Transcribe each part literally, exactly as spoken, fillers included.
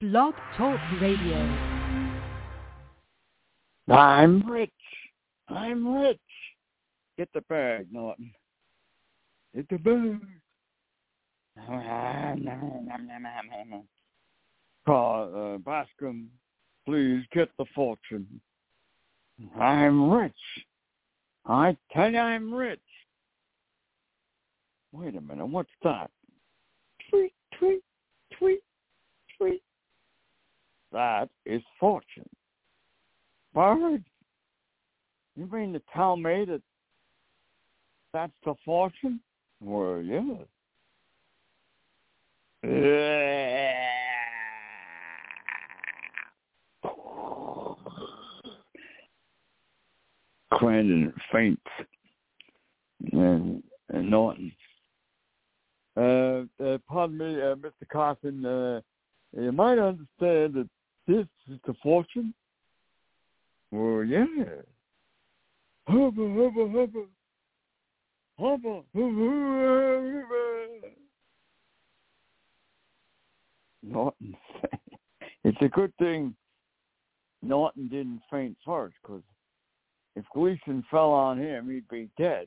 Blog Talk Radio. I'm rich. I'm rich. Get the bag, Norton. Get the bag. Call uh, Bascom, please get the fortune. I'm rich. I tell you I'm rich. Wait a minute, what's that? Tweet, tweet, tweet, tweet. That is fortune. Bard, you mean to tell me that that's the fortune? Well, yeah. Crandon faints. And, and Norton. Uh, uh, pardon me, uh, Mister Carson, uh, you might understand that this is the fortune? Well, yeah. Hubba, hubba, hubba. Hubba, hubba, hubba. Norton, it's a good thing Norton didn't faint first, because if Gleason fell on him, he'd be dead.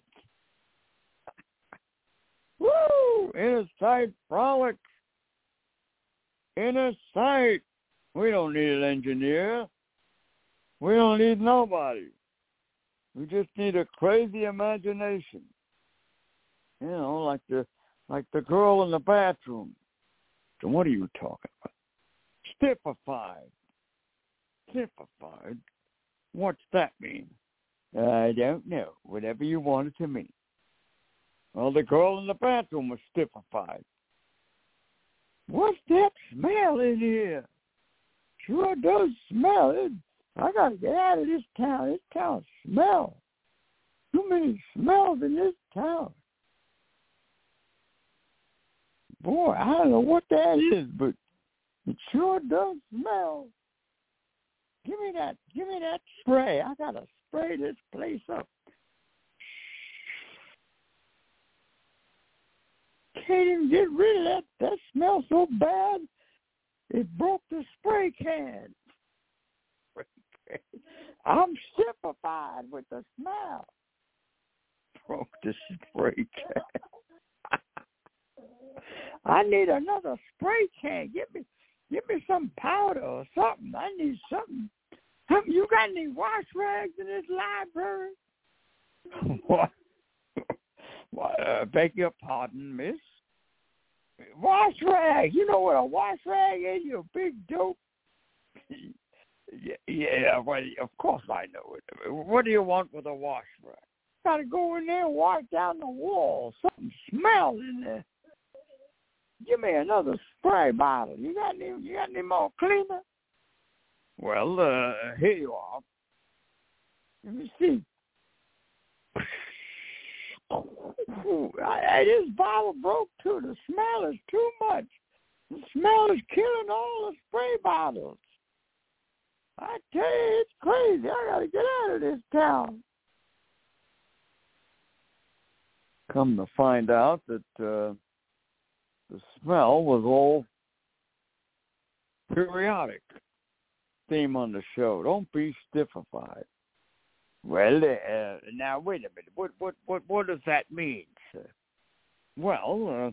Woo! Inner sight frolic. Inner sight. We don't need an engineer. We don't need nobody. We just need a crazy imagination. You know, like the like the girl in the bathroom. So what are you talking about? Stiffified. Stiffified? What's that mean? I don't know. Whatever you want it to mean. Well, the girl in the bathroom was stiffified. What's that smell in here? Sure does smell. It, I got to get out of this town. This town smells. Too many smells in this town. Boy, I don't know what that is, but it sure does smell. Give me that. Give me that spray. I got to spray this place up. Can't even get rid of that. That smells so bad, it broke the spray can. I'm stiffified with the smell. Broke the spray can. I need another spray can. Give me, give me some powder or something. I need something. You got any wash rags in this library? What? Uh, beg your pardon, miss? Wash rag. You know what a wash rag is, you big dope? yeah, yeah, well, of course I know it. What do you want with a wash rag? Got to go in there and wash down the wall. Something smells in there. Give me another spray bottle. You got any, you got any more cleaner? Well, uh, here you are. Let me see. Ooh, I, this bottle broke too. The smell is too much. The smell is killing all the spray bottles. I tell you, it's crazy. I gotta get out of this town. Come to find out that uh, the smell was all periodic. Theme on the show. Don't be stiffified. Well, uh, now wait a minute. What what what what does that mean, sir? Well, uh,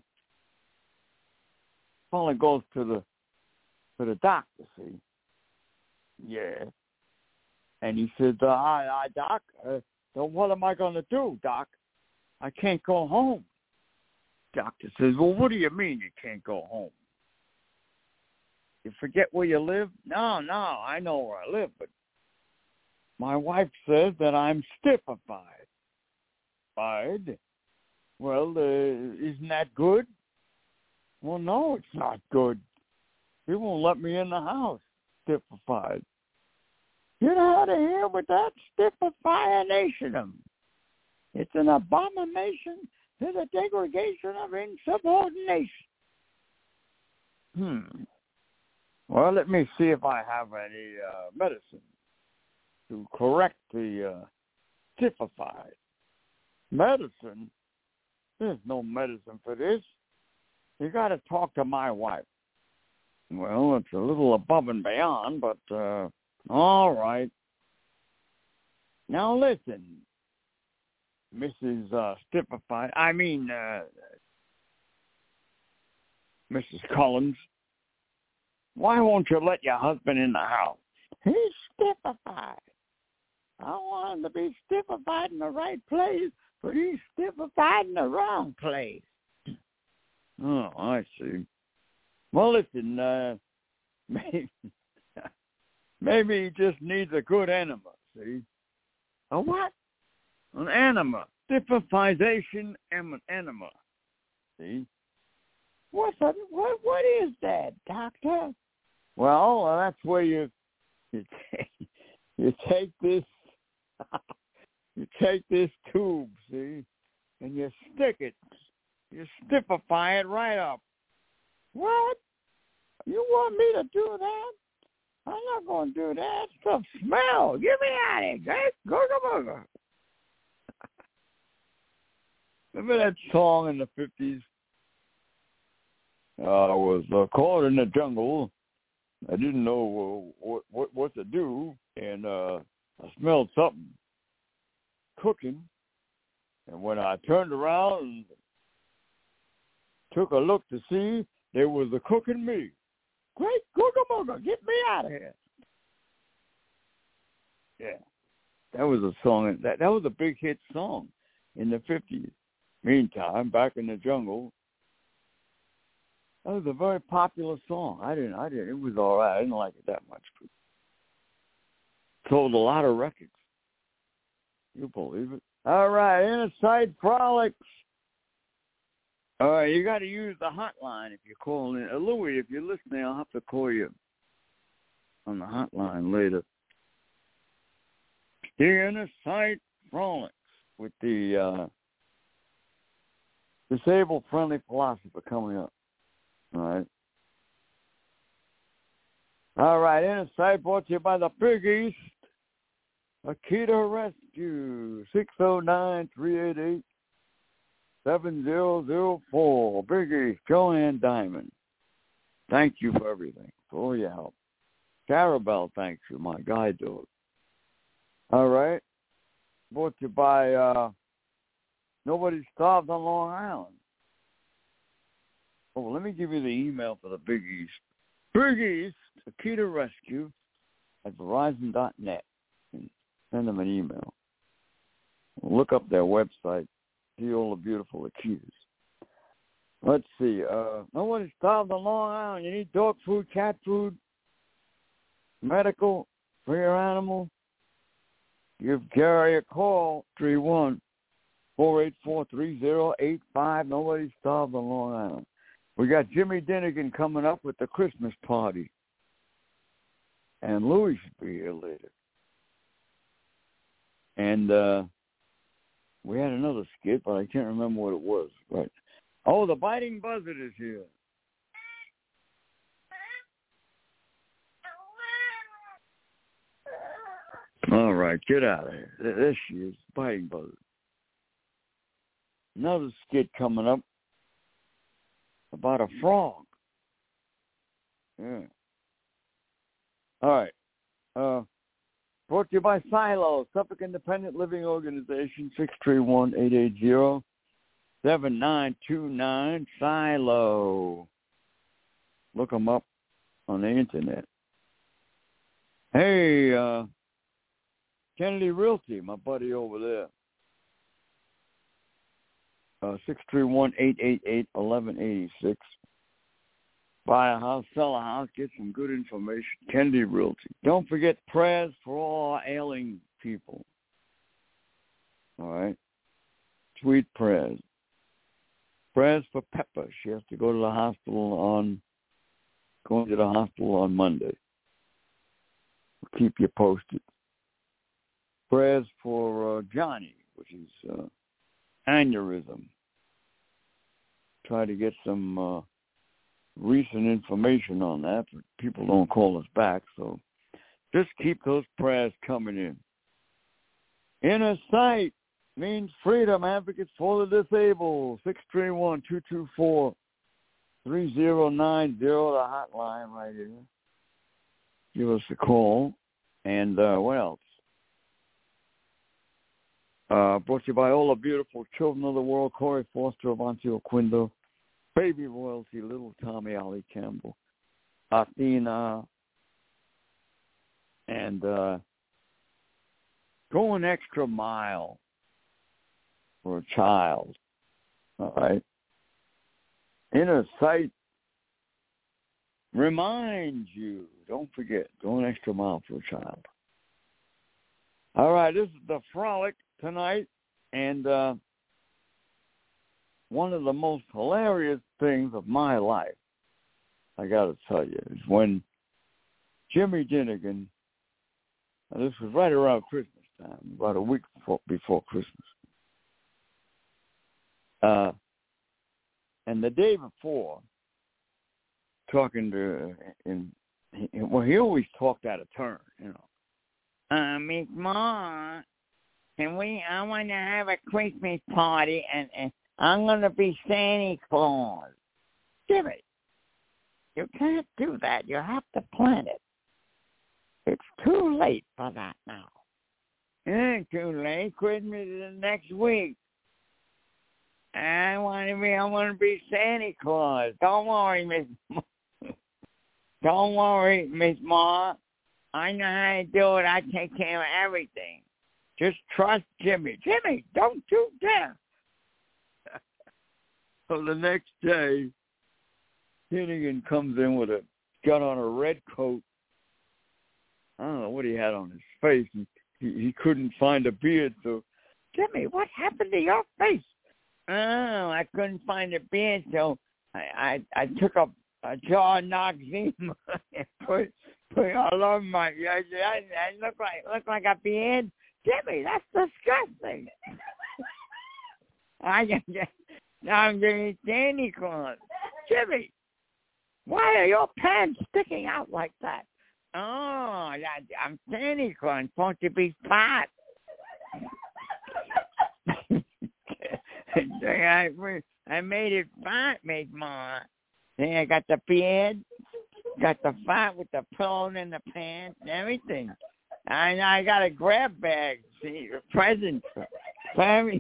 Polly goes to the to the doctor. See, yeah, and he said, uh, "I, I, doc, uh, so what am I going to do, doc? I can't go home." Doctor says, "Well, what do you mean you can't go home? You forget where you live?" No, no, I know where I live, but my wife says that I'm stiffified. Fied? Well, uh, isn't that good? Well, no, it's not good. He won't let me in the house, stiffified. Get out of here with that stiffification. It's an abomination to the degradation of insubordination. Hmm. Well, let me see if I have any uh, medicine to correct the uh, stiffified. Medicine? There's no medicine for this. You got to talk to my wife. Well, it's a little above and beyond, but uh, all right. Now listen, Missus Uh, Stippified, I mean, uh, Missus Collins, why won't you let your husband in the house? He's stippified. I want him to be stippified in the right place, but he's stippified in the wrong place. Oh, I see. Well, listen, uh, maybe, maybe he just needs a good enema, see? A what? An enema. Stippifization enema. See? What's a, what, what is that, doctor? Well, uh, that's where you, you, take, you take this, you take this tube, see, and you stick it. You stiffify it right up. What? You want me to do that? I'm not going to do that. Stuff smells. Get me out of here, guys. Googa booga. Remember that song in the fifties? Uh, I was uh, caught in the jungle. I didn't know uh, what, what what to do, and uh, I smelled something cooking. And when I turned around and took a look to see, there was a cooking me. Great Googa Booga, get me out of here. Yeah, that was a song. That that was a big hit song in the fifties. Meantime, back in the jungle, that was a very popular song. I didn't, I didn't. It was all right. I didn't like it that much. Sold a lot of records. You believe it? All right, Inner Sight Frolics. All right, you got to use the hotline if you're calling in. Uh, Louis, if you're listening, I'll have to call you on the hotline later. The Inner Sight Frolics with the uh, disabled-friendly philosopher coming up. All right. All right, Inner Sight brought to you by the Big East. Akita Rescue, six oh nine, three eight eight, seven zero zero four. Big East, Joanne Diamond. Thank you for everything, for all your help. Carabelle, thanks you, my guide dog. All right. Brought to you by uh, Nobody Starved on Long Island. Oh, well, let me give you the email for the Big East. Big East, Akita Rescue at Verizon dot net. Send them an email. Look up their website. See all the beautiful Akitas. Let's see. Uh, Nobody Starved on Long Island. You need dog food, cat food, medical for your animal. Give Gary a call, three one, four eight four, three zero eight five. Nobody Starved on Long Island. We got Jimmy Dinnigan coming up with the Christmas party. And Louis should be here later. And uh, we had another skit, but I can't remember what it was. Right? Oh, the Biting Buzzard is here. All right, get out of here. There she is, Biting Buzzard. Another skit coming up about a frog. Yeah. All right. Uh, brought to you by Silo, Suffolk Independent Living Organization, six three one, eight eight zero, seven nine two nine, Silo. Look them up on the internet. Hey, uh, Kennedy Realty, my buddy over there. Uh, six three one, eight eight eight, one one eight six. Buy a house, sell a house, get some good information. Kennedy Realty. Don't forget prayers for all ailing people. All right? Sweet prayers. Prayers for Pepper. She has to go to the hospital on, going to the hospital on Monday. We'll keep you posted. Prayers for uh, Johnny, which is uh, aneurysm. Try to get some uh, recent information on that, but people don't call us back, so just keep those prayers coming in. Inner Sight means freedom, advocates for the disabled, six three one, two two four, three zero nine zero, the hotline right here. Give us a call. And uh, what else? Uh, brought to you by all the beautiful children of the world, Corey Foster, Avanti Oquindo, Baby Royalty, Little Tommy, Ali Campbell, Athena, and uh, go an extra mile for a child, all right? Inner Sight reminds you, don't forget, go an extra mile for a child. All right, this is the Frolic tonight, and uh, one of the most hilarious things of my life, I got to tell you, is when Jimmy Dinnigan, this was right around Christmas time, about a week before, before Christmas, uh, and the day before, talking to, in, well, he always talked out of turn, you know. Uh, Miss Ma, can we, I want to have a Christmas party, and, and I'm going to be Santa Claus. Jimmy, you can't do that. You have to plan it. It's too late for that now. It ain't too late. Christmas is next week. I want to be, I want to be Santa Claus. Don't worry, Miss Ma. Don't worry, Miss Ma. I know how to do it. I take care of everything. Just trust Jimmy. Jimmy, don't you dare. So the next day, Dinnigan comes in with a, got on a red coat. I don't know what he had on his face. He, he, he couldn't find a beard, so, Jimmy, what happened to your face? Oh, I couldn't find a beard, so I, I, I took a, a jar of Noxzema and put, put it all over my, I, I, I look like, look like a beard. Jimmy, that's disgusting. I can just, I'm getting Santa Claus. Jimmy, why are your pants sticking out like that? Oh, I'm Santa Claus, supposed to be fat. I, I made it fat, Miss Ma. Then I got the beard, got the fat with the pillow and the pants and everything. And I got a grab bag, see, a present for everybody.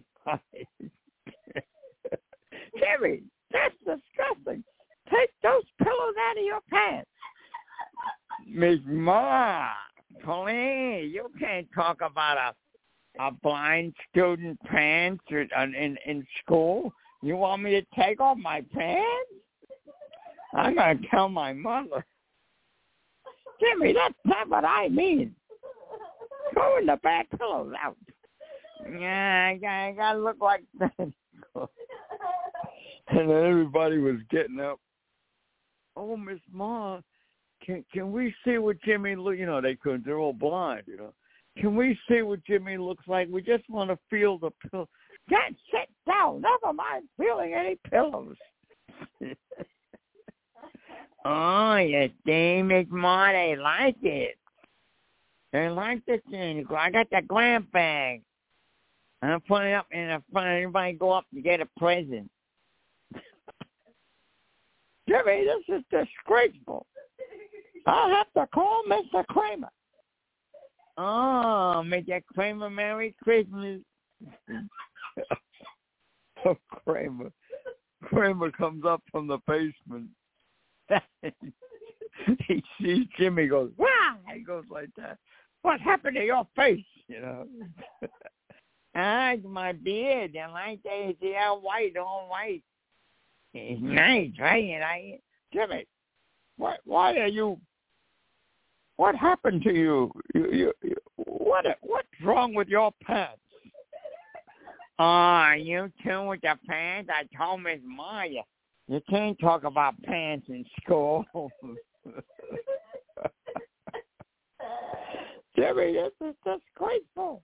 Jimmy, that's disgusting. Take those pillows out of your pants. Miss Ma, please, you can't talk about a a blind student pants in, in school. You want me to take off my pants? I'm going to tell my mother. Jimmy, that's not what I mean. Throw the back pillows out. Yeah, I got, I got to look like that. And then everybody was getting up. Oh, Miss Ma, can can we see what Jimmy look? You know, they couldn't. They're all blind, you know. Can we see what Jimmy looks like? We just want to feel the pillow. Can't sit down. Never mind feeling any pillows. Oh, you see, Miss Ma, they like it. They like the thing. I got the glam bag. I'm putting it up in the front. Everybody go up to get a present. Jimmy, this is disgraceful. I'll have to call Mister Kramer. Oh, Mister Kramer, Merry Christmas. So Kramer, Kramer comes up from the basement. He sees Jimmy, goes, wow! He goes like that. What happened to your face, you know? Ah, it's my beard. And like that, see how white, all white. It's nice, right? And I, Jimmy, what, why are you, what happened to you? you, you, you what, what's wrong with your pants? Oh, you too with the pants? I told Miss Maya, you can't talk about pants in school. Jimmy, this is disgraceful.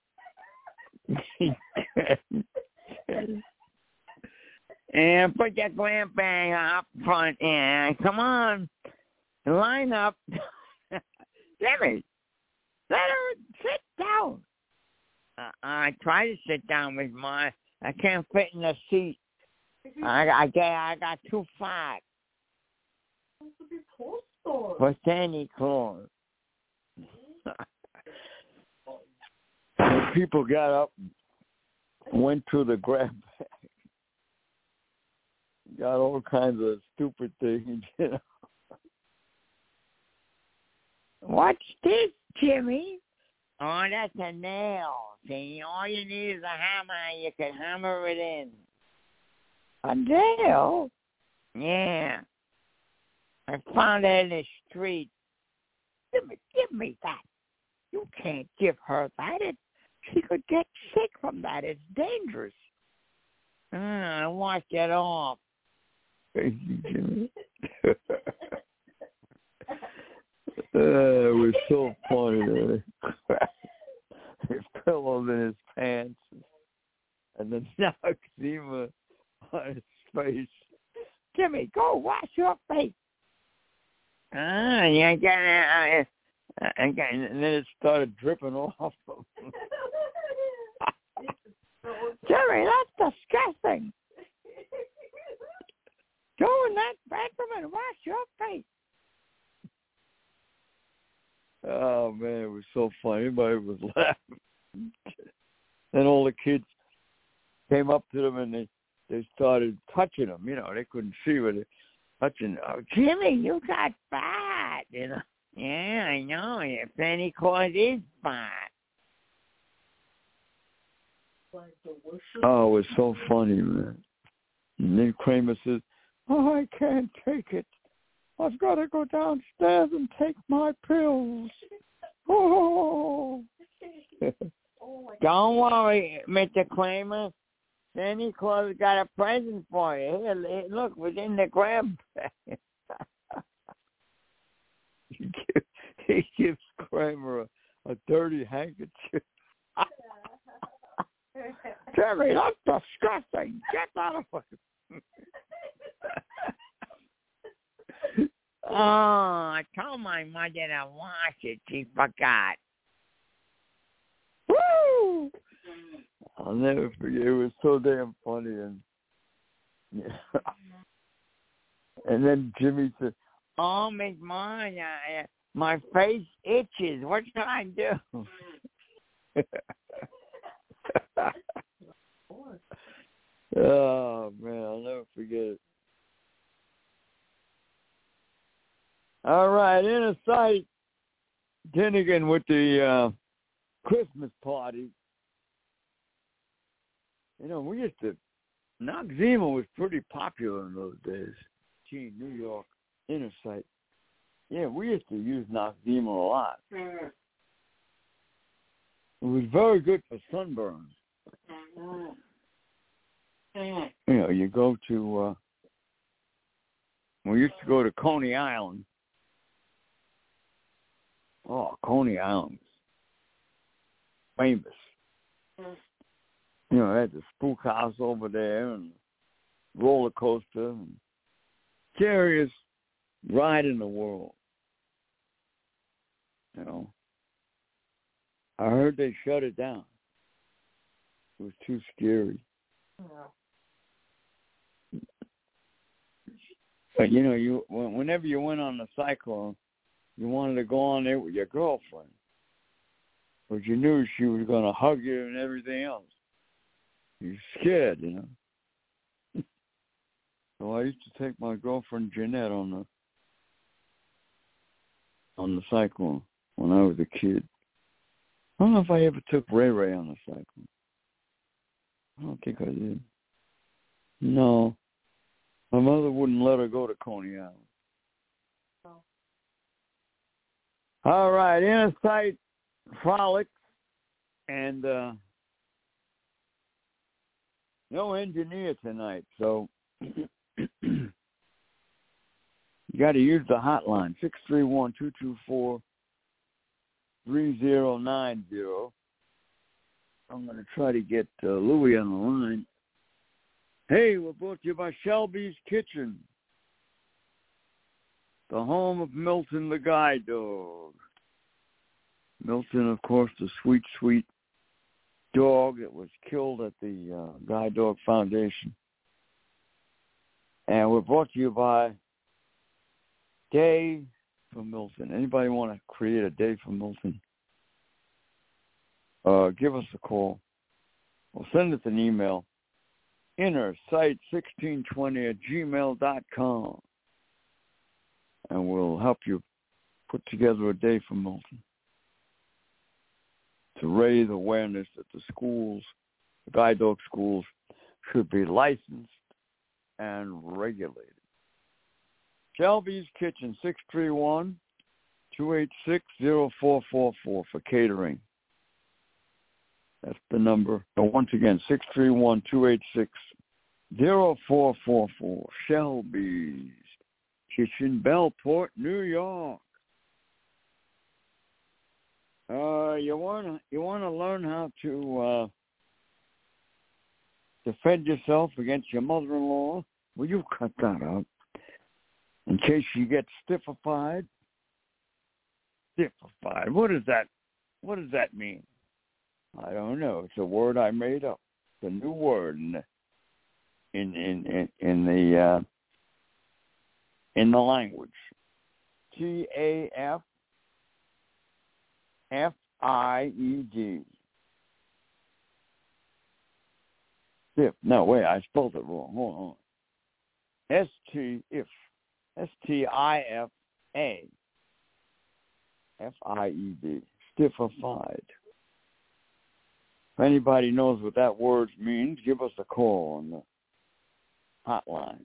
And put that glam bag up front and come on, line up. Jimmy, let her sit down. Uh, I try to sit down with my, I can't fit in the seat. I, I, I got too fat. For Santa Claus. People got up and went to the grab bag. Got all kinds of stupid things, you know. What's this, Jimmy? Oh, that's a nail. See, all you need is a hammer and you can hammer it in. A nail? Yeah. I found it in the street. Give me, give me that. You can't give her that. It, she could get sick from that. It's dangerous. Uh, I washed it off. Crazy Jimmy. Uh, it was so funny. His pillows in his pants, and the Noxzema on his face. Jimmy, go wash your face. Ah, yeah, I got it. And then it started dripping off of him. Jimmy, that's disgusting. Go in that bathroom and wash your face. Oh, man, it was so funny. Everybody was laughing. Then all the kids came up to them and they, they started touching them. You know, they couldn't see what they touching. Oh, Jimmy, you got fat, you know. Yeah, I know. Santa Claus is fat. Oh, it was so funny, man. And then Kramer says, oh, I can't take it. I've got to go downstairs and take my pills. Oh. Don't worry, Mister Kramer. Santa Claus got a present for you. Here, look, within the grab bag. He gives Kramer a, a dirty handkerchief. Jimmy, that's disgusting. Get out of it. Oh, I told my mother to wash it. She forgot. Woo! I'll never forget. It was so damn funny. And yeah. And then Jimmy said, oh, Miss Martha, my face itches. What should I do? Oh, man, I'll never forget it. All right, inner sight, Dinnigan with the uh, Christmas party. You know, we used to, Noxzema was pretty popular in those days. Gee, New York, inner sight. Yeah, we used to use Noxzema a lot. Mm-hmm. It was very good for sunburns. Mm-hmm. You know, you go to, uh, we used to go to Coney Island. Oh, Coney Island was famous. Mm. You know, they had the spook house over there and roller coaster and scariest ride in the world. You know, I heard they shut it down. It was too scary. Yeah. But you know, you whenever you went on the cyclone, you wanted to go on there with your girlfriend, but you knew she was going to hug you and everything else. You're scared, you know. So I used to take my girlfriend Jeanette on the on the cyclone when I was a kid. I don't know if I ever took Ray Ray on the cyclone. I don't think I did. No. My mother wouldn't let her go to Coney Island. Oh. All right, inner sight frolics and uh, no engineer tonight, so you got to use the hotline, six three one, two two four, three zero nine zero. I'm going to try to get uh, Louie on the line. Hey, we're brought to you by Shelby's Kitchen, the home of Milton the Guide Dog. Milton, of course, the sweet, sweet dog that was killed at the uh, Guide Dog Foundation. And we're brought to you by day for Milton. Anybody want to create a day for Milton? Uh, give us a call or send us an email. inner sight sixteen twenty at gmail dot com, and we'll help you put together a day for Milton to raise awareness that the schools, the guide dog schools, should be licensed and regulated. Shelby's Kitchen, six three one, two eight six, zero four four four for catering. That's the number. And once again, six three one, two eight six, zero four four four. Shelby's Kitchen, Bellport, New York. Uh, you wanna you wanna learn how to uh, defend yourself against your mother-in-law? Well, you cut that out. In case you get stiffified. Stiffified. What does that? What does that mean? I don't know. It's a word I made up. It's a new word in the in in in, in the uh, in the language. T A F F I E D. Stiff. No, wait. I spelled it wrong. Hold on. S T if S T I F A F I E D. Stiffified. If anybody knows what that word means, give us a call on the hotline.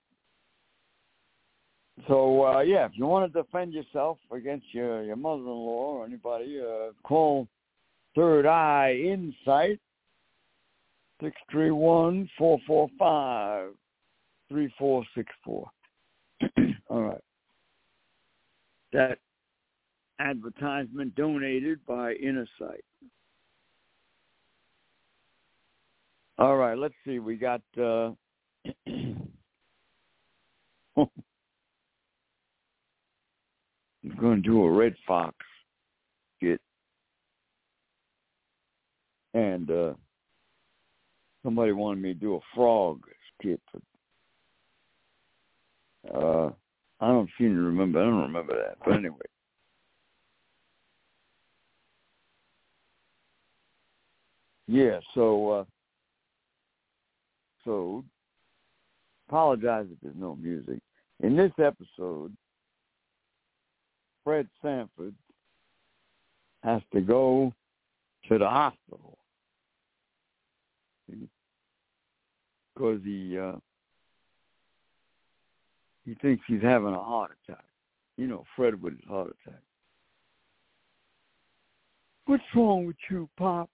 So, uh, yeah, if you want to defend yourself against your, your mother-in-law or anybody, uh, call Third Eye Insight, six three one, four four five, three four six four. All right. That advertisement donated by Inner Sight. All right, let's see. We got uh, I'm going to do a Red Fox skit. And uh, somebody wanted me to do a frog skit. Uh, I don't seem to remember. I don't remember that. But anyway. Yeah, so... Uh, So, apologize if there's no music. In this episode, Fred Sanford has to go to the hospital because he uh, he thinks he's having a heart attack. You know, Fred with his heart attack. What's wrong with you, Pop?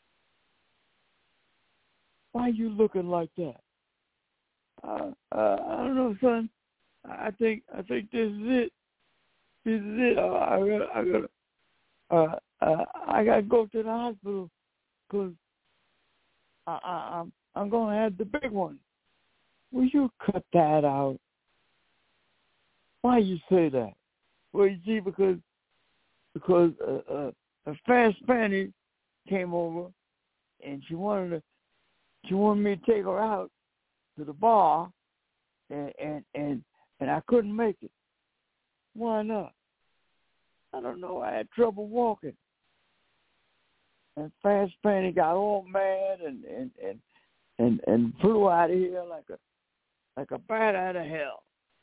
Why you looking like that? Uh, uh, I don't know, son. I think I think this is it. This is it. Uh, I got I got uh, uh, I got to go to the hospital because I, I, I'm I'm gonna have the big one. Will you cut that out? Why you say that? Well, you see, because because uh, uh, a fast Fanny came over and she wanted to. She wanted me to take her out to the bar, and, and and and I couldn't make it. Why not? I don't know. I had trouble walking. And Fast Fanny got all mad and and, and, and and flew out of here like a like a bat out of hell.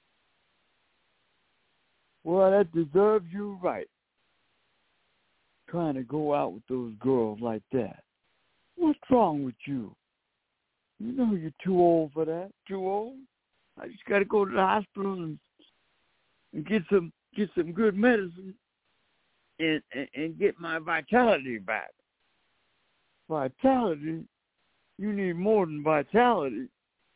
Well, that deserves you right. Trying to go out with those girls like that. What's wrong with you? You know you're too old for that. Too old? I just got to go to the hospital and, and get some get some good medicine and, and, and get my vitality back. Vitality? You need more than vitality.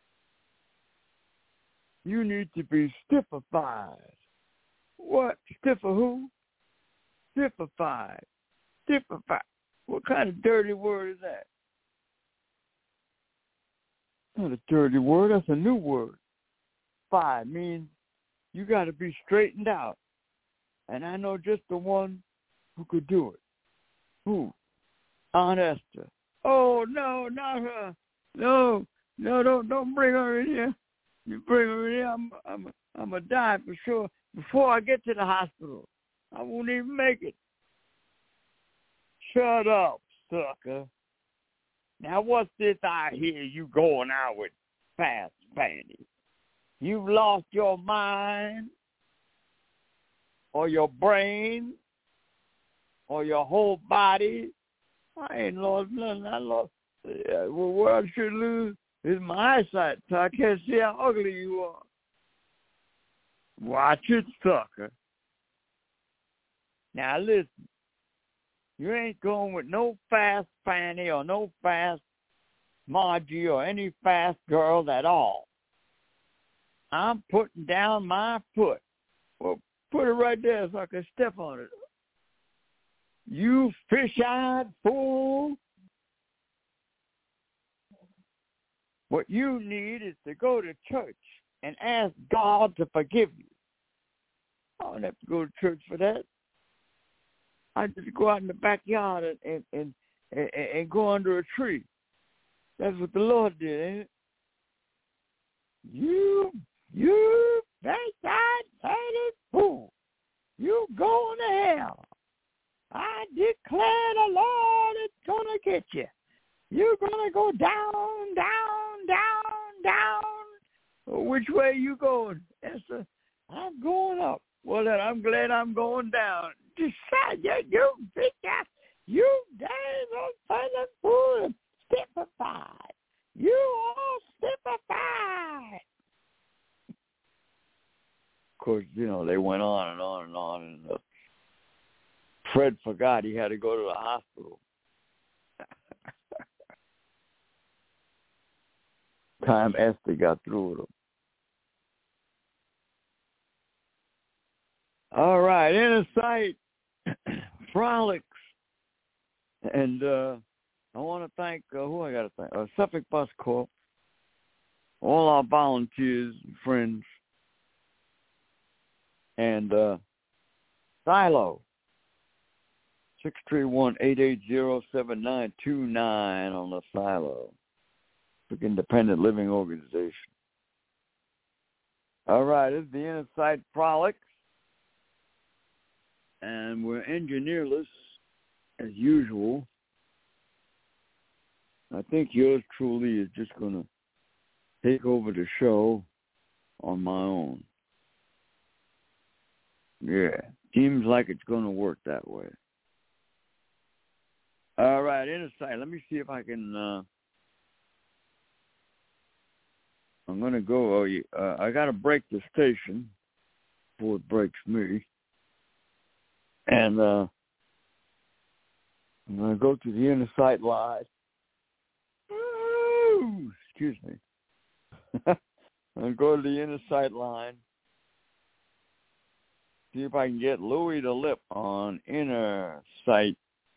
You need to be stiffified. What? Stiffer who? Stiffified. Stiffified. What kind of dirty word is that? Not a dirty word. That's a new word. Fi means you got to be straightened out. And I know just the one who could do it. Who? Aunt Esther. Oh, no, not her. No, no, don't don't bring her in here. You bring her in here, I'm I'm I'm gonna die for sure. before I get to the hospital. I won't even make it. Shut up, sucker. Now, what's this I hear you going out with Fast Fanny? You've lost your mind or your brain or your whole body. I ain't lost nothing. I lost. Uh, well, what I should lose is my eyesight, so I can't see how ugly you are. Watch it, sucker. Now, listen. You ain't going with no Fast Fanny or no Fast Margie or any fast girl at all. I'm putting down my foot. Well, put it right there so I can step on it. You fish-eyed fool. What you need is to go to church and ask God to forgive you. I don't have to go to church for that. I just go out in the backyard and and, and, and, and go under a tree. That's what the Lord did, ain't it? You, you backside faded fool. You going to hell. I declare the Lord is going to get you. You're going to go down, down, down, down. Which way you going? Esther? I'm going up. Well, then I'm glad I'm going down. Decide you, you big ass, you damn faded fool, stipified. You all stipified. Of course, you know, they went on and on and on, and uh, Fred forgot he had to go to the hospital. Time Esther got through with him. All right, Inner Sight Frolics. And uh, I want to thank, uh, who I got to thank? Uh, Suffolk Bus Corp, all our volunteers and friends, and uh, Silo, six three one, eight eight zero, seven nine two nine on the Silo, the independent living organization. All right, this is the Inner Sight Frolics, and we're engineerless as usual. I think yours truly is just going to take over the show on my own. Yeah, seems like it's going to work that way. All right, Inner Sight. Let me see if I can. Uh, I'm going to go. Uh, I got to break the station before it breaks me. And uh, I'm going to go to the Inner Sight Live. Ooh, excuse me. I'm going to go to the Inner Sight line. See if I can get Louis the Lip on Inner Sight.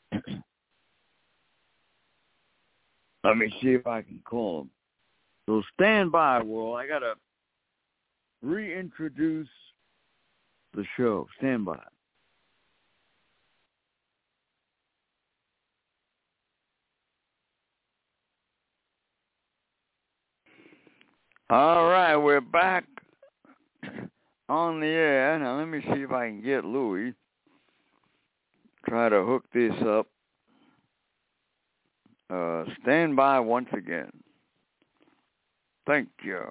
Let me see if I can call him. So stand by, World. I got to reintroduce the show. Stand by. All right, we're back on the air. Now, let me see if I can get Louis. Try to hook this up. Uh, stand by once again. Thank you.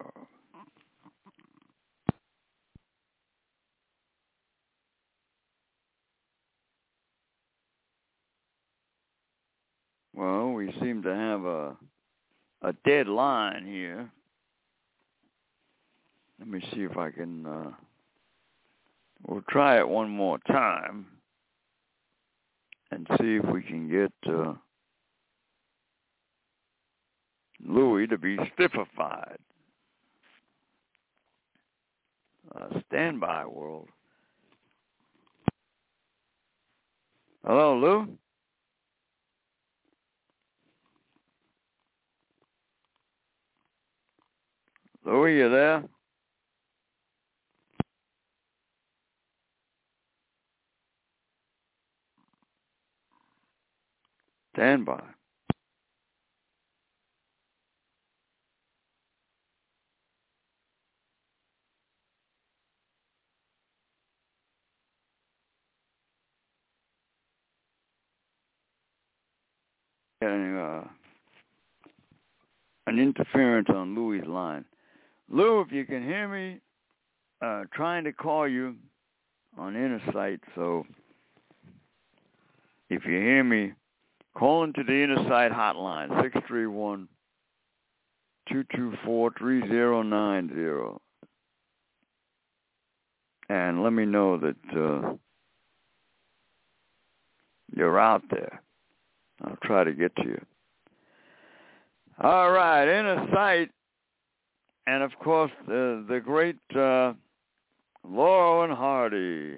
Well, we seem to have a a dead line here. Let me see if I can, uh, we'll try it one more time and see if we can get uh, Louis to be stiffified. Uh, stand by, World. Hello, Lou? Louis, you there? Stand by. getting uh, an interference on Louis' line. Lou, if you can hear me, uh, trying to call you on Inner Sight. So if you hear me, call into the Inner Sight hotline, six three one, two two four, three zero nine zero. And let me know that uh, you're out there. I'll try to get to you. All right, Inner Sight. And, of course, the, the great uh, Laurel and Hardy.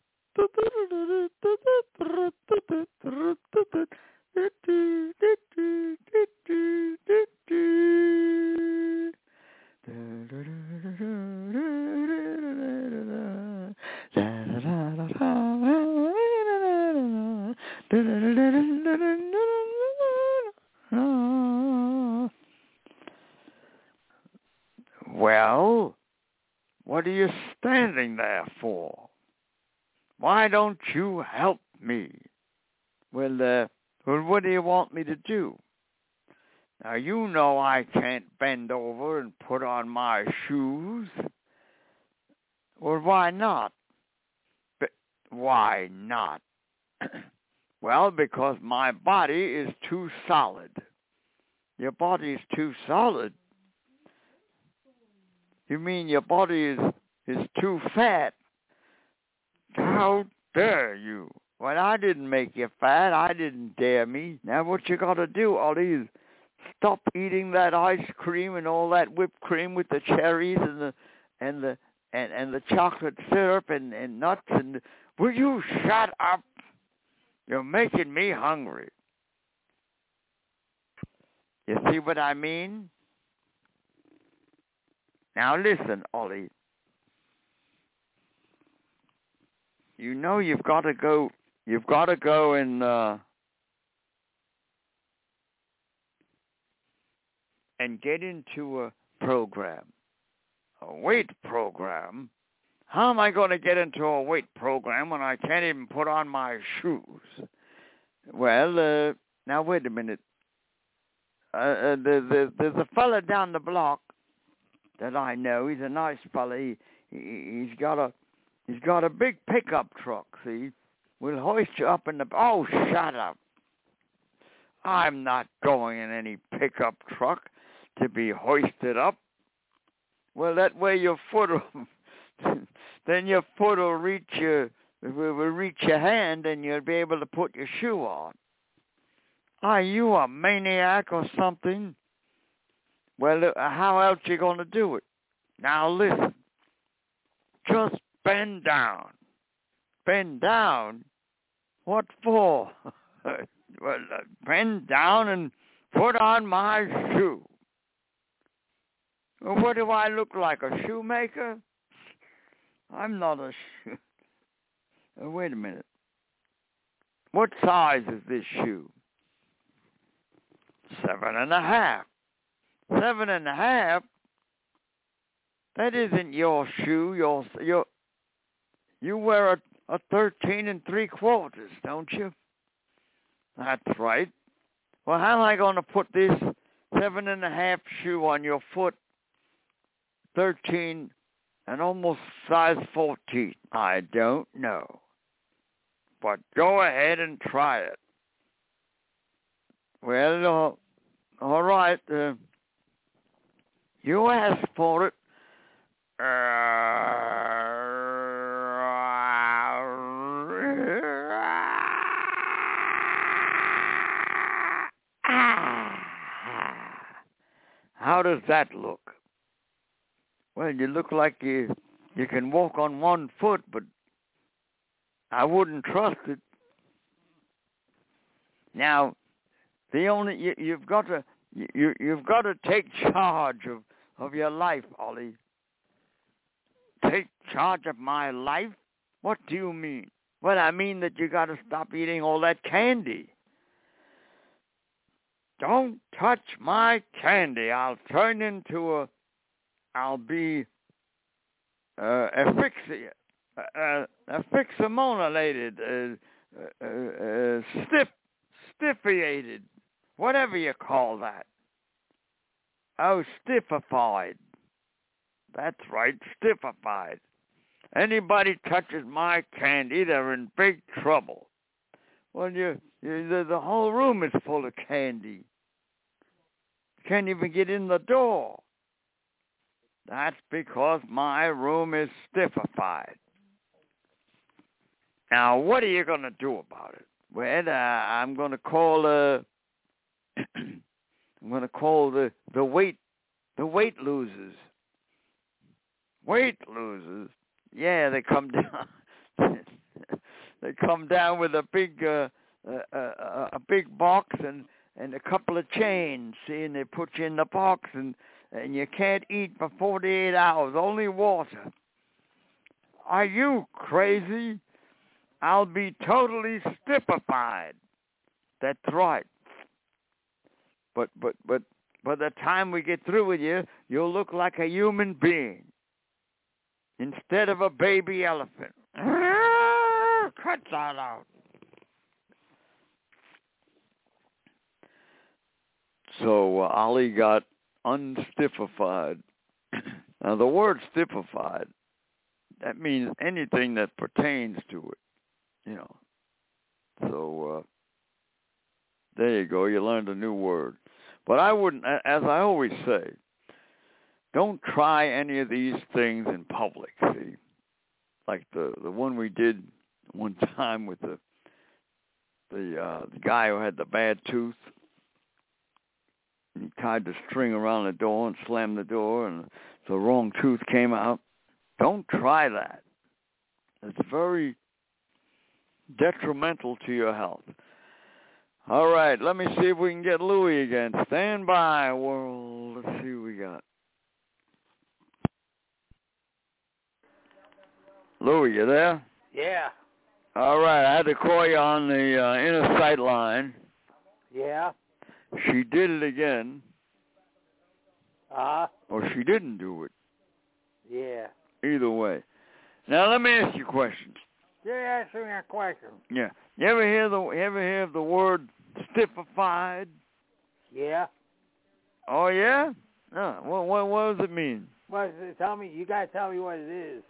Well, what are you standing there for? Why don't you help me? Well, uh, well, what do you want me to do? Now, you know I can't bend over and put on my shoes. Well, why not? But why not? Well, because my body is too solid. Your body is too solid? You mean your body is, is too fat? How dare you? Well, I didn't make you fat. I didn't dare me. Now what you got to do, Ollie, is stop eating that ice cream and all that whipped cream with the cherries and the and the and, and the chocolate syrup and, and nuts. And will you shut up? You're making me hungry. You see what I mean? Now listen, Ollie. You know you've got to go. You've got to go and uh, and get into a program, a weight program. How am I going to get into a weight program when I can't even put on my shoes? Well, uh, now wait a minute. Uh, uh, the, the, there's a fella down the block that I know. He's a nice fella. He, he he's got a he's got a big pickup truck. See, we'll hoist you up in the. Oh, shut up! I'm not going in any pickup truck to be hoisted up. Well, that way your foot will, then your foot will reach your will reach your hand, and you'll be able to put your shoe on. Are you a maniac or something? Well, how else you going to do it? Now listen. Just bend down. Bend down? What for? Well, bend down and put on my shoe. Well, what do I look like, a shoemaker? I'm not a shoe. Oh, wait a minute. What size is this shoe? Seven and a half. Seven and a half? That isn't your shoe. Your, your, you wear a, a thirteen and three quarters, don't you? That's right. Well, how am I going to put this seven and a half shoe on your foot, thirteen and almost size fourteen? I don't know. But go ahead and try it. Well, uh, all right. Uh, you asked for it. Uh, how does that look? Well, you look like you you can walk on one foot, but I wouldn't trust it. Now, the only you, you've got to you you've got to take charge of, of your life, Ollie. Take charge of my life? What do you mean? Well, I mean that you got to stop eating all that candy. Don't touch my candy. I'll turn into a. I'll be uh, asphyxia, uh, asphyximolated, uh, uh, uh, stiff, stiffiated. whatever you call that. Oh, stiffified. That's right, stiffified. Anybody touches my candy, they're in big trouble. Well, you, you the, the whole room is full of candy. You can't even get in the door. That's because my room is stiffified. Now, what are you going to do about it? Well, uh, I'm going to call. Uh, I'm going to call the the weight the weight losers. Weight losers. Yeah, they come down. They come down with a big uh, uh, uh, a big box and, and a couple of chains. See, and they put you in the box, and and you can't eat for forty-eight hours. Only water. Are you crazy? I'll be totally stiffified. That's right. But but but by the time we get through with you, you'll look like a human being instead of a baby elephant. Cut that out. So uh, Ollie got unstiffified. Now the word stiffified, that means anything that pertains to it. You know, so uh, there you go. You learned a new word. But I wouldn't, as I always say, don't try any of these things in public. See, like the the one we did one time with the the, uh, the guy who had the bad tooth. And he tied the string around the door and slammed the door, and the wrong tooth came out. Don't try that. It's very detrimental to your health. All right, let me see if we can get Louie again. Stand by, world. Let's see what we got. Louie, you there? Yeah. All right, I had to call you on the uh, inner sight line. Yeah. She did it again. Uh-huh. Or she didn't do it. Yeah. Either way. Now, let me ask you a question. Yeah, ask me a question. Yeah. You ever hear the you ever hear the word stiffified? Yeah. Oh yeah? No. What what what does it mean? Well, tell me. You gotta tell me what it is.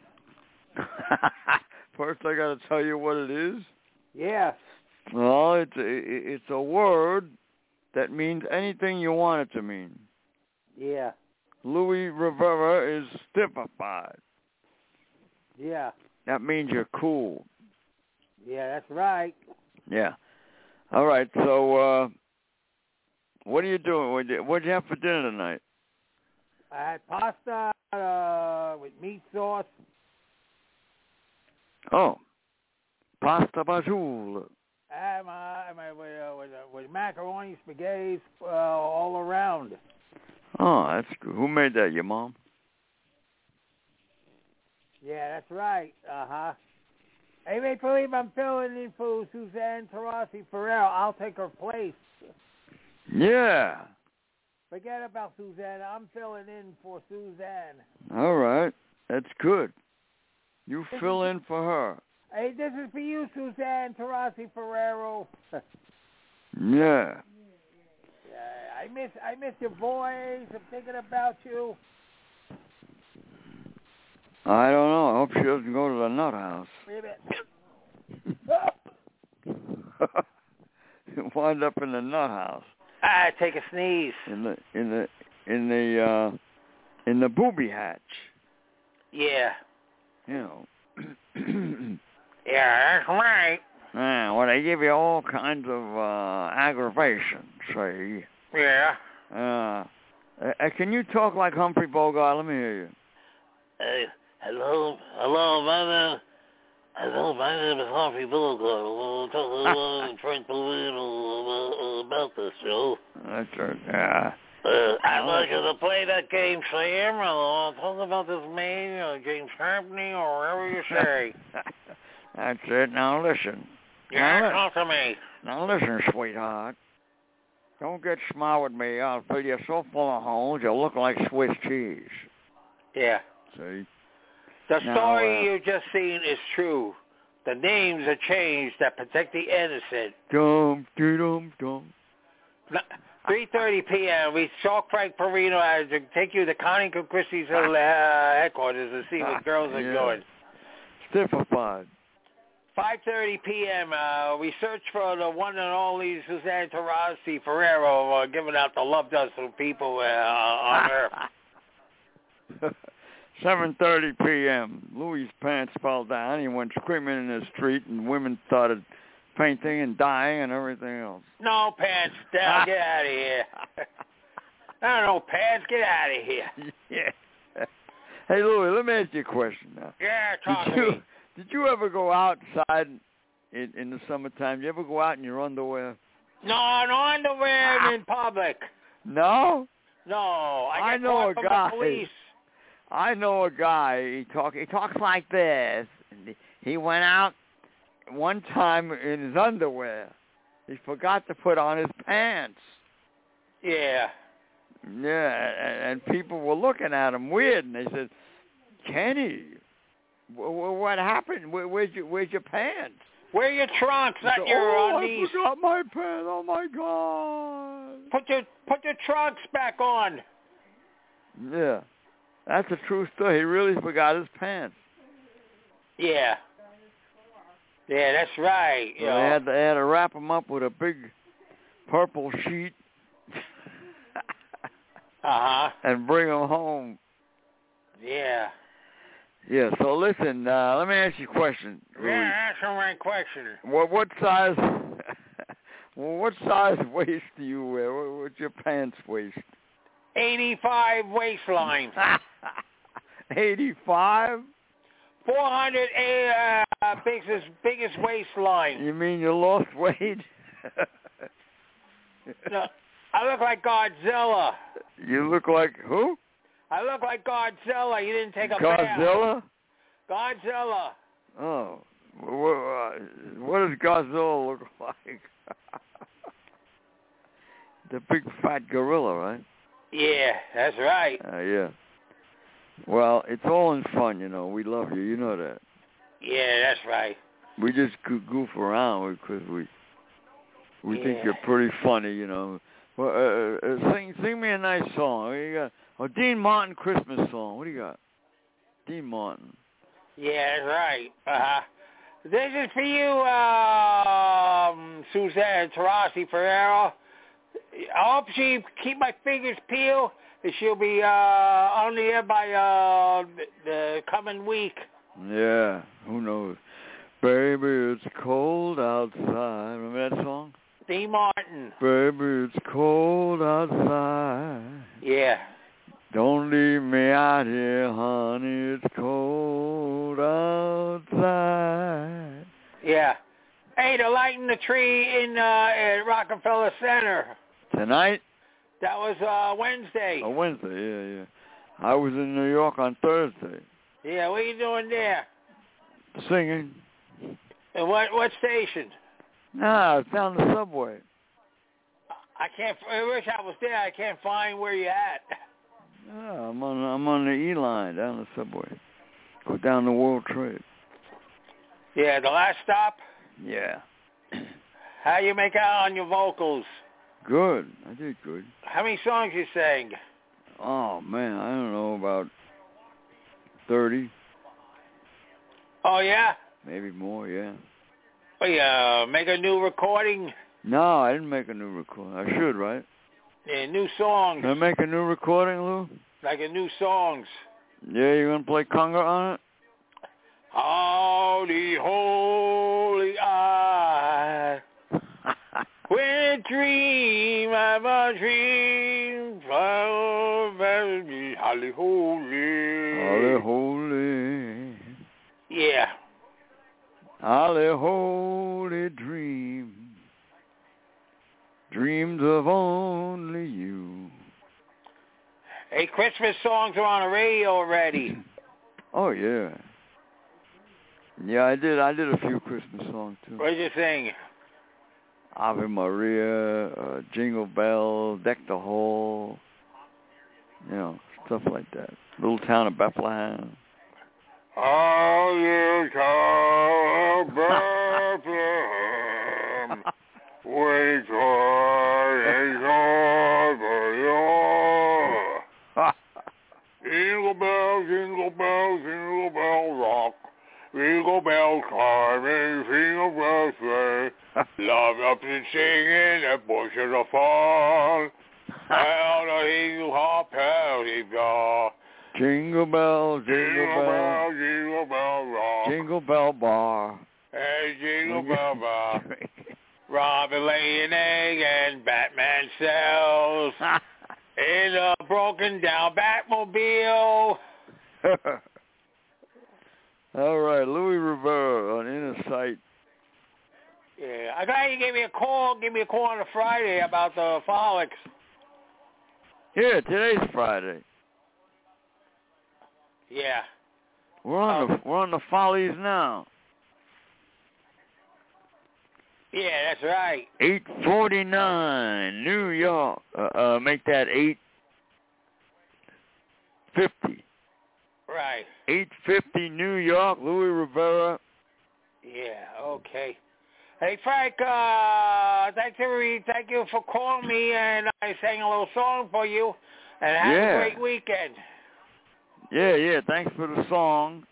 First, I got to tell you what it is. Yeah. Well, it's a, it's a word that means anything you want it to mean. Yeah. Louis Rivera is stiffified. Yeah. That means you're cool. Yeah, that's right. Yeah. All right. So, uh, what are you doing? What did you have for dinner tonight? I had pasta uh, with meat sauce. Oh, pasta bajoule. And my, my, with, uh, with, uh, with macaroni, spaghetti, uh, all around. Oh, that's good. Who made that? Your mom? Yeah, that's right. Uh-huh. Hey, mate, believe I'm filling in for Suzanne Tarasi Ferrero. I'll take her place. Yeah. Forget about Suzanne. I'm filling in for Suzanne. All right. That's good. You this fill is, in for her. Hey, this is for you, Suzanne Tarasi Ferrero. Yeah. Yeah, I miss I miss your voice. I'm thinking about you. I don't know. I hope she doesn't go to the nut house. Wait a minute. Wind up in the nut house. Ah, take a sneeze. In the in the in the uh, in the booby hatch. Yeah. You know. Yeah, that's right. Yeah, well, they give you all kinds of uh, aggravation, see? Yeah. Uh, uh, can you talk like Humphrey Bogart? Let me hear you. Uh, hello, hello, my name, hello, my name is Humphrey Bogart. We'll talk a little Frank Polino about this, Joe. That's right, yeah. Uh, I'd like you to play that game, Sam. I'll talk about this man, or James Harpney, or whatever you say. That's it. Now listen. Yeah, now, talk to me. Now listen, sweetheart. Don't get smart with me. I'll fill you so full of holes you'll look like Swiss cheese. Yeah. See? The now, story uh, you've just seen is true. The names are changed that protect the innocent. Dum, dum, dum. three thirty p.m. We saw Frank Perino. I take you to Connie Christie's uh, headquarters to see what girls are yeah. doing. Stiffified. five thirty p.m. Uh, we search for the one and only Suzanne Taurasi Ferrero, uh, giving out the love dust to people uh, on Earth. seven thirty p.m. Louis' pants fell down. He went screaming in the street, and women started fainting and dying and everything else. No pants down. Get out of here. I don't know pants. Get out of here. Yeah. Hey, Louis, let me ask you a question now. Yeah, talk did to you, me. Did you ever go outside in, in the summertime? Did you ever go out in your underwear? No, no underwear ah. in public. No? No. I, I get know caught a from guy. The police. I know a guy. He talk. He talks like this. He went out one time in his underwear. He forgot to put on his pants. Yeah. Yeah, and people were looking at him weird, and they said, "Kenny, what happened? Where's your Where's your pants? Where are your trunks? Not said, your oh, undies. I forgot my pants. Oh my God! Put your Put your trunks back on." Yeah, that's a true story. He really forgot his pants. Yeah. Yeah, that's right. So you they know. had to, they had to wrap him up with a big purple sheet. Uh-huh. And bring him home. Yeah. Yeah, so listen, uh, let me ask you a question. Yeah, ask the right question. What, what size well, what size waist do you wear? What, what's your pants waist? eighty-five waistline. eighty-five? four hundred uh, biggest, biggest waistline. You mean you lost weight? No. I look like Godzilla. You look like who? I look like Godzilla. You didn't take a Godzilla? bath. Godzilla. Oh. What does Godzilla look like? The big fat gorilla, right? Yeah, that's right. Uh, yeah. Well, it's all in fun, you know. We love you. You know that. Yeah, that's right. We just goof around because we we yeah. think you're pretty funny, you know. Well, uh, uh, sing, sing me a nice song. What do you got? Oh, Dean Martin Christmas song. What do you got? Dean Martin. Yeah, that's right. Uh-huh. This is for you, um, Suzanne Taurasi Ferrero. I hope she keep my fingers peeled, and she'll be uh, on the air by uh, the coming week. Yeah, who knows? Baby, it's cold outside. Remember that song? Dean Martin. Baby, it's cold outside. Yeah. Don't leave me out here, honey. It's cold outside. Yeah. Hey, they're lighting the tree in uh, at Rockefeller Center. Tonight? That was uh, Wednesday. Oh, Wednesday, yeah, yeah. I was in New York on Thursday. Yeah, what are you doing there? Singing. And what what station? Nah, it's down the subway. I can't. I wish I was there. I can't find where you're at. Yeah, I'm on I'm on the E line down the subway. Go down the World Trade. Yeah, the last stop. Yeah. How you make out on your vocals? Good. I did good. How many songs you sang? Oh man, I don't know, about thirty. Oh yeah. Maybe more, yeah. Oh yeah. Make a new recording. No, I didn't make a new recording. I should, right? Yeah, new songs. Can I make a new recording, Lou? Like a new songs. Yeah, you gonna play conga on it? Holy, holy eye. When a dream of a dream, holy, holy. Holy, holy. Yeah. Holy, holy dream. Dreams of only you. Hey, Christmas songs are on the radio already. Oh yeah. Yeah, I did. I did a few Christmas songs too. What did you sing? Ave Maria, uh, Jingle Bells, Deck the Hall. You know, stuff like that. Little Town of Bethlehem. Oh, you town of Bethlehem, wait for bell, jingle bell rock. Jingle bell time and jingle bells swing. Love up and singing at bushes of fun. How the eagle hop, how he go. Jingle bell, jingle, Jingle bell, bell, jingle bell rock. jingle bell bar. Hey, jingle When you- bell bar. Robin lay an egg and Batman sells in a broken down Batmobile. All right, Louis Rivera on Inner Sight. Yeah, I'm glad you gave me a call. Give me a call on a Friday about the Frolics. Yeah, today's Friday. Yeah. We're on Oh. the we're on the Follies now. Yeah, that's right. Eight forty nine, New York. Uh, uh, make that eight fifty. Right. Eight fifty, New York. Louis Rivera. Yeah. Okay. Hey Frank, uh, thank you, thank you for calling me, and I sang a little song for you. And have Yeah. a great weekend. Yeah, yeah. Thanks for the song.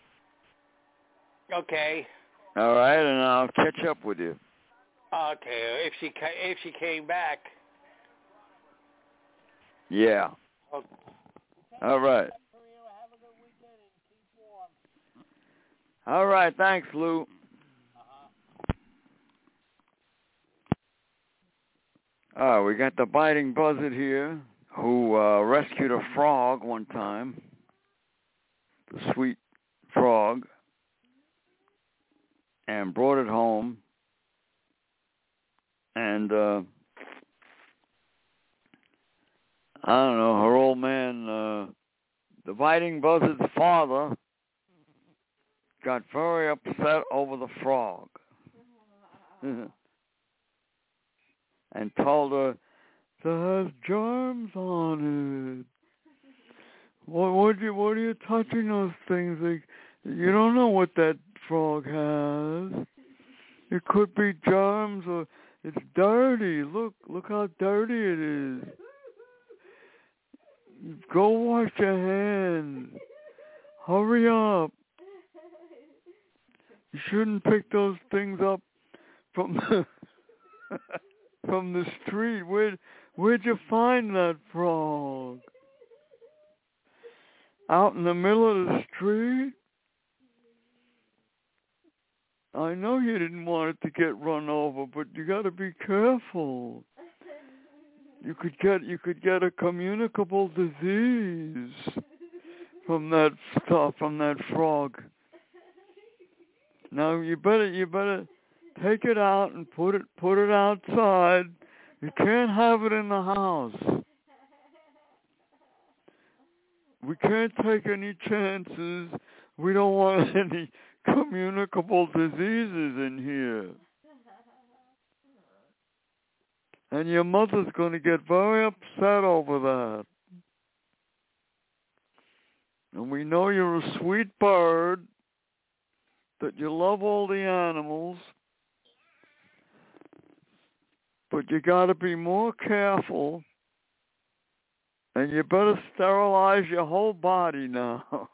Okay. All right, and I'll catch up with you. Okay. If she ca- if she came back. Yeah. Okay. All right. All right. Thanks, Lou. Uh, we got the biting buzzard here, who uh, rescued a frog one time, the sweet frog, and brought it home. And uh, I don't know, her old man, uh, the biting buzzard's father, got very upset over the frog. And told her, "That has germs on it. What, what, you, what are you touching those things? Like, you don't know what that frog has. It could be germs or it's dirty. Look, look how dirty it is. Go wash your hands. Hurry up. You shouldn't pick those things up from the from the street. Where where'd you find that frog? Out in the middle of the street? I know you didn't want it to get run over, but you got to be careful. You could get you could get a communicable disease from that stuff, from that frog. Now you better you better take it out and put it put it outside. You can't have it in the house. We can't take any chances. We don't want any communicable diseases in here. And your mother's going to get very upset over that. And we know you're a sweet bird, that you love all the animals, but you got to be more careful, and you better sterilize your whole body now.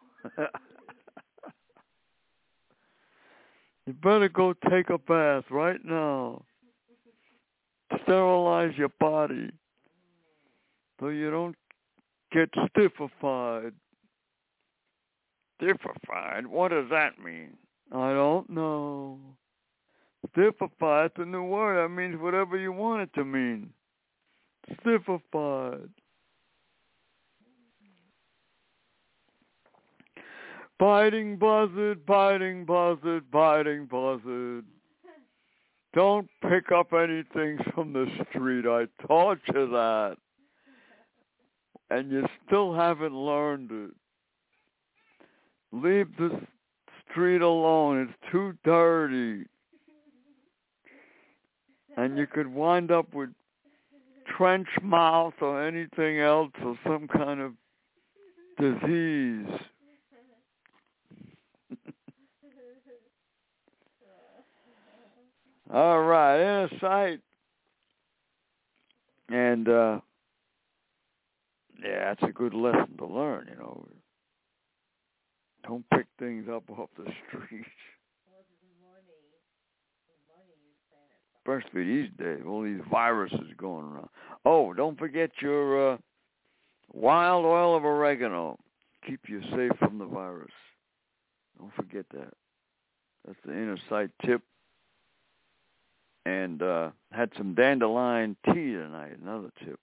You better go take a bath right now. Sterilize your body so you don't get stiffified. Stiffified? What does that mean? I don't know. Stiffified, it's a new word. That means whatever you want it to mean. Stiffified. Biting buzzard, biting buzzard, biting buzzard. Don't pick up anything from the street. I taught you that. And you still haven't learned it. Leave the street alone. It's too dirty. And you could wind up with trench mouth or anything else or some kind of disease. All right, inner sight. And, uh, yeah, that's a good lesson to learn, you know. Don't pick things up off the streets. Especially these days, all these viruses going around. Oh, don't forget your uh, wild oil of oregano. Keep you safe from the virus. Don't forget that. That's the inner sight tip. And uh, had some dandelion tea tonight, another tip.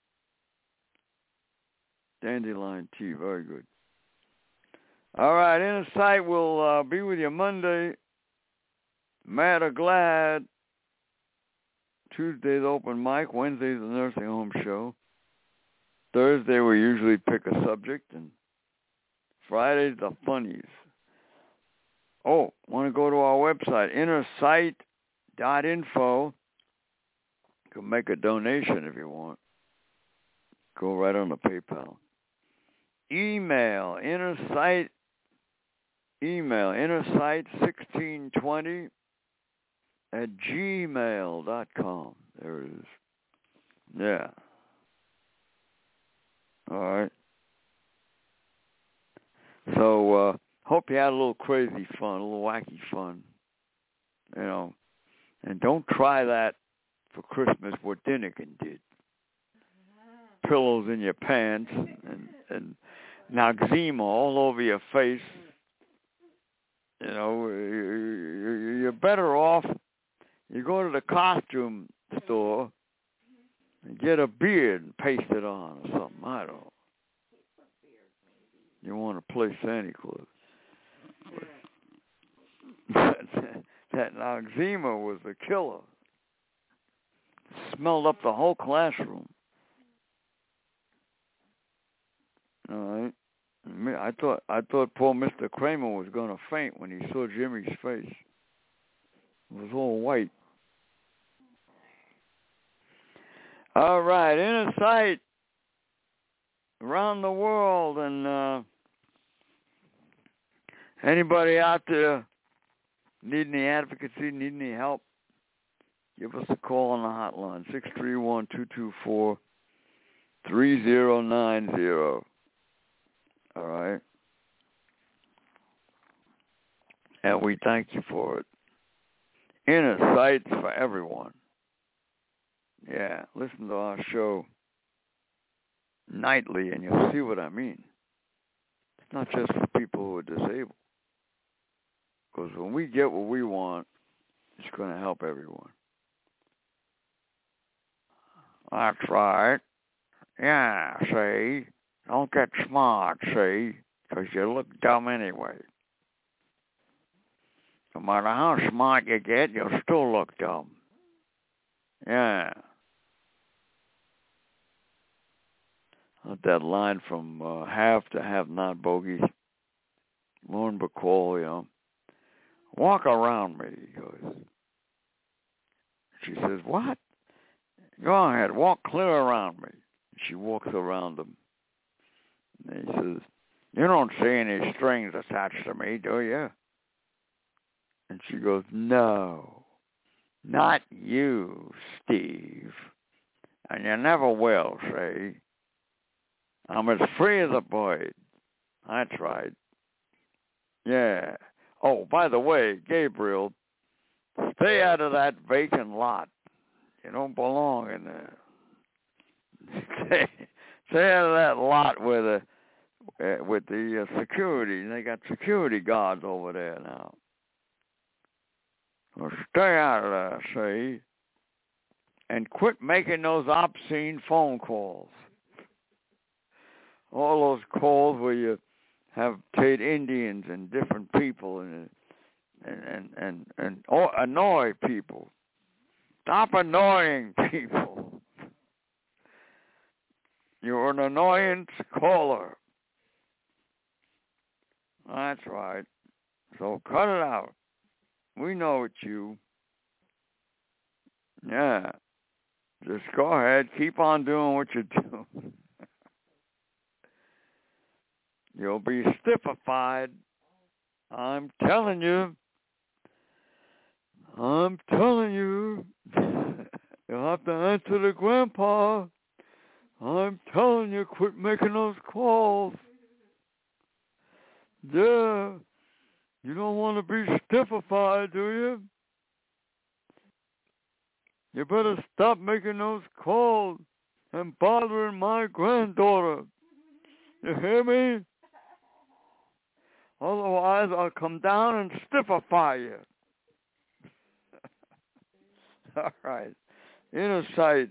Dandelion tea, very good. All right, Inner Sight will uh, be with you Monday. Mad or Glad. Tuesday's open mic. Wednesday's the nursing home show. Thursday we usually pick a subject. And Friday's the funnies. Oh, want to go to our website, inner sight dot info. You can make a donation if you want. Go right on the PayPal. Email, InnerSight, email, InnerSight sixteen twenty at gmail dot com. There it is. Yeah. All right. So, uh, hope you had a little crazy fun, a little wacky fun. You know, and don't try that for Christmas what Dinnikin did. Pillows in your pants and, and Noxzema all over your face. You know, you're better off. You go to the costume store and get a beard and paste it on or something. I don't know. You want to play Santa Claus. That, that Noxzema was a killer. Smelled up the whole classroom. All right. I thought I thought poor Mister Kramer was going to faint when he saw Jimmy's face. It was all white. All right, Inner Sight around the world, and uh, anybody out there need any advocacy, need any help, give us a call on the hotline, six three one, two two four, three zero nine zero. All right? And we thank you for it. Inner Sights for everyone. Yeah, listen to our show nightly and you'll see what I mean. It's not just for people who are disabled. Because when we get what we want, it's going to help everyone. That's right. Yeah, see? Don't get smart, see? Because you look dumb anyway. No matter how smart you get, you'll still look dumb. Yeah. That line from uh, Have to Have Not Bogey. Lauren Bacall, you know. Walk around me, he goes. She says, what? Go ahead, walk clear around me. She walks around him. And he says, you don't see any strings attached to me, do you? And she goes, no, not you, Steve. And you never will, see? I'm as free as a bird. That's right. Yeah. Oh, by the way, Gabriel, stay out of that vacant lot. You don't belong in there. Stay, stay out of that lot with the uh, with the uh, security. They got security guards over there now. Well, stay out of there, see? And quit making those obscene phone calls. All those calls where you have paid Indians and different people and and and and, and oh, annoy people. Stop annoying people. You're an annoyance caller. That's right. So cut it out. We know it's you. Yeah. Just go ahead. Keep on doing what you're doing. You'll be stiffified. I'm telling you. I'm telling you. You'll have to answer to Grandpa. I'm telling you, quit making those calls. Yeah. You don't want to be stiffified, do you? You better stop making those calls and bothering my granddaughter. You hear me? Otherwise, I'll come down and stiffify you. All right. Inner sight.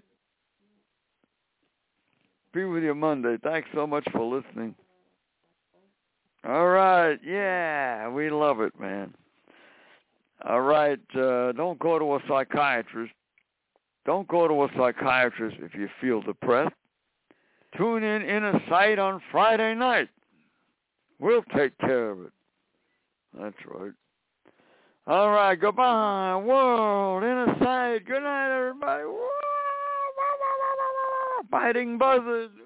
Be with you Monday. Thanks so much for listening. All right. Yeah, we love it, man. All right. Uh, don't go to a psychiatrist. Don't go to a psychiatrist if you feel depressed. Tune in Inner Sight on Friday night. We'll take care of it. That's right. All right. Goodbye, world. Inner Sight. Good night, everybody. Fighting buzzards.